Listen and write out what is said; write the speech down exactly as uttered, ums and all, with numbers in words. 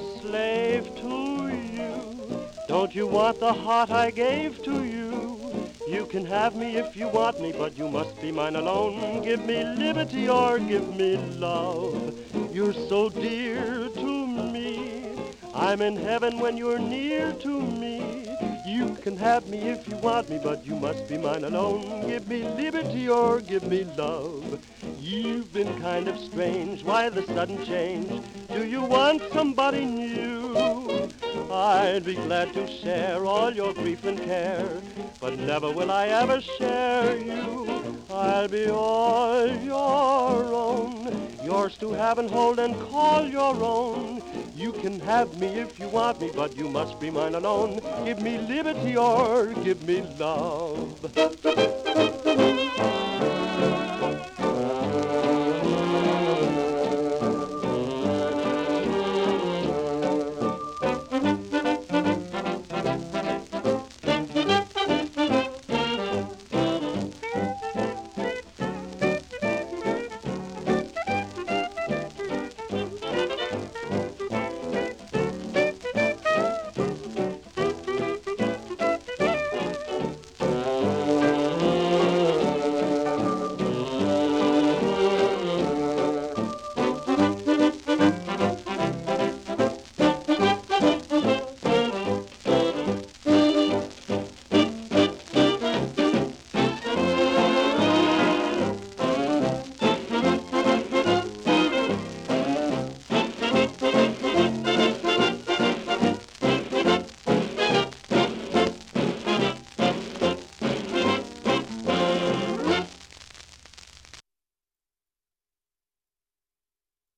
slave to you. Don't you want the heart I gave to you? You can have me if you want me, but you must be mine alone. Give me liberty or give me love. You're so dear to me. I'm in heaven when you're near to me. You can have me if you want me, but you must be mine alone. Give me liberty or give me love. You've been kind of strange, why the sudden change? Do you want somebody new? I'd be glad to share all your grief and care, but never will I ever share you. I'll be all your own, yours to have and hold and call your own. You can have me if you want me, but you must be mine alone. Give me liberty or give me love.